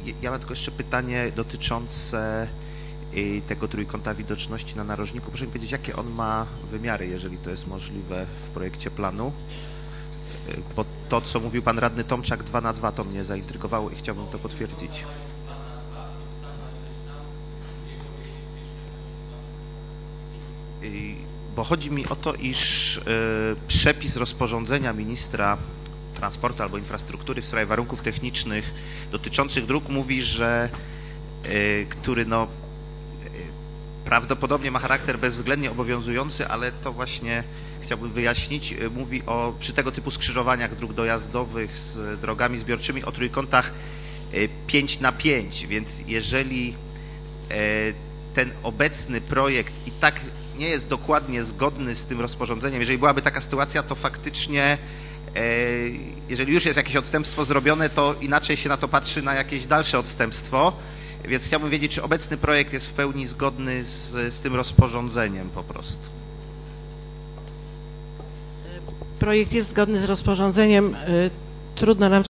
Ja mam tylko jeszcze pytanie dotyczące tego trójkąta widoczności na narożniku. Proszę mi powiedzieć, jakie on ma wymiary, jeżeli to jest możliwe w projekcie planu? Bo to, co mówił pan radny Tomczak 2×2, to mnie zaintrygowało i chciałbym to potwierdzić. Bo chodzi mi o to, iż przepis rozporządzenia ministra transportu albo infrastruktury w sprawie warunków technicznych dotyczących dróg mówi, że który no prawdopodobnie ma charakter bezwzględnie obowiązujący, ale to właśnie chciałbym wyjaśnić. Mówi o przy tego typu skrzyżowaniach dróg dojazdowych z drogami zbiorczymi o trójkątach 5×5, więc jeżeli ten obecny projekt i tak nie jest dokładnie zgodny z tym rozporządzeniem, jeżeli byłaby taka sytuacja, to faktycznie jeżeli już jest jakieś odstępstwo zrobione, to inaczej się na to patrzy na jakieś dalsze odstępstwo, więc chciałbym wiedzieć, czy obecny projekt jest w pełni zgodny z tym rozporządzeniem po prostu. Projekt jest zgodny z rozporządzeniem. Trudno nam